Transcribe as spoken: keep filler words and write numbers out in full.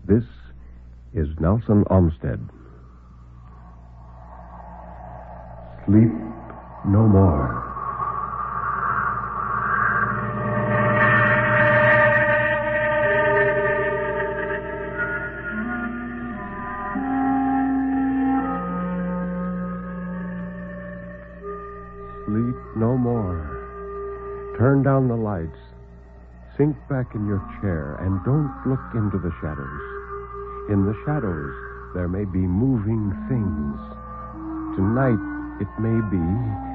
This is Nelson Olmsted. Sleep no more. Sleep no more. Turn down the lights. Sink back in your chair and don't look into the shadows. In the shadows, there may be moving things. Tonight, it may be